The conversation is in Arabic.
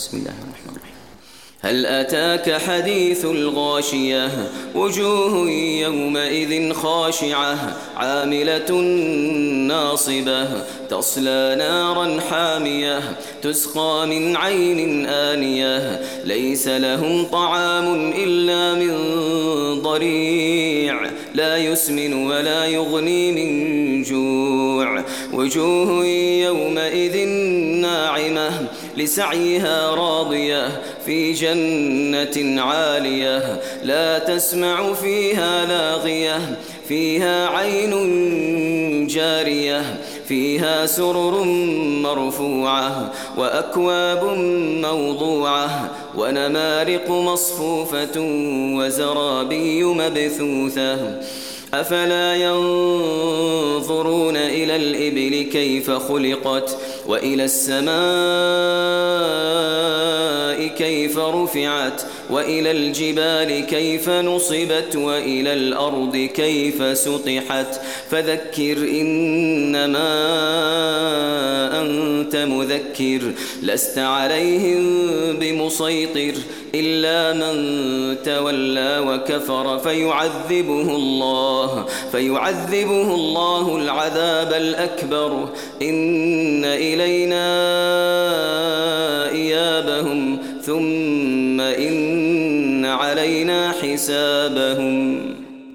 بسم الله الرحمن الرحيم. هل أتاك حديث الغاشية وجوه يومئذ خاشعة عاملة ناصبة تصلى نارا حامية تسقى من عين آنية ليس لهم طعام إلا من ضريع لا يسمن ولا يغني من جوع وجوه يومئذ ناعمة لسعيها راضية في جنة عالية لا تسمع فيها لاغية فيها عين جارية فيها سرر مرفوعة وأكواب موضوعة ونمارق مصفوفة وزرابي مبثوثة أفلا ينظرون إلى الإبل كيف خلقت وإلى السماء كيف رفعت وإلى الجبال كيف نصبت وإلى الأرض كيف سطحت فذكر إنما أنت مذكر لست عليهم بمسيطر إلا من تولى وكفر فيعذبه الله العذاب الأكبر إن إلينا إيابهم ثم إن علينا حسابهم.